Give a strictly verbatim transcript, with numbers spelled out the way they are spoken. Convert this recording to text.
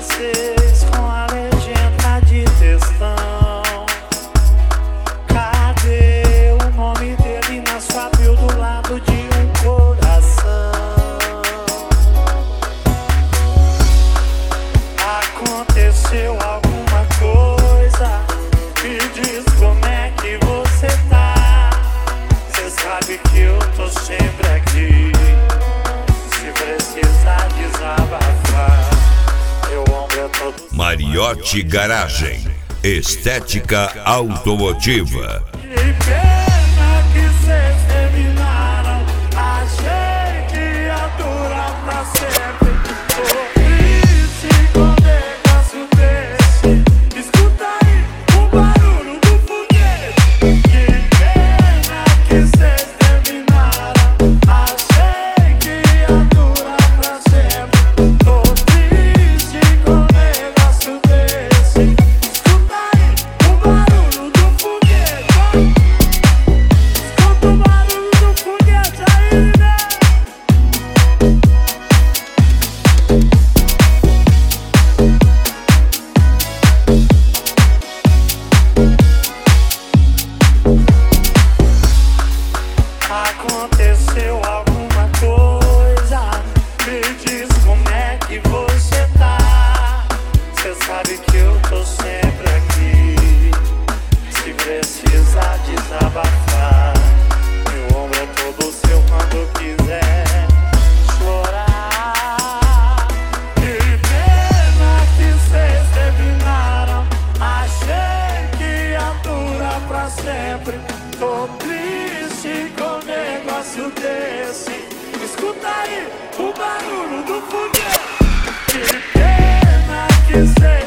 francês com a legenda de textão. Cadê o nome dele na sua bio do lado de um coração? Aconteceu alguma coisa? Me diz como é que você tá. Cê sabe que eu tô sempre aqui. Se precisar desabafar, meu ombro é todo. Mariotti Garagem, estética automotiva. Que pena que cês terminaram. Achei que ia durar pra sempre. Tô triste com um negócio desse. Escuta aí o barulho do foguete. Que pena que cês terminaram. Achei que ia durar pra sempre. Tô triste com um negócio desse. Escuta aí o barulho do foguete. Escuta o barulho do foguete aí, né? Aconteceu alguma coisa? Me diz como é que você tá. Cê sabe que eu tô sempre aqui. Se precisar desabafar, meu ombro é todo seu quando quiser chorar. Que pena que cês terminaram. Achei que ia durar pra sempre. Tô triste com um negócio desse. Escuta aí o barulho do foguete. Que pena que cê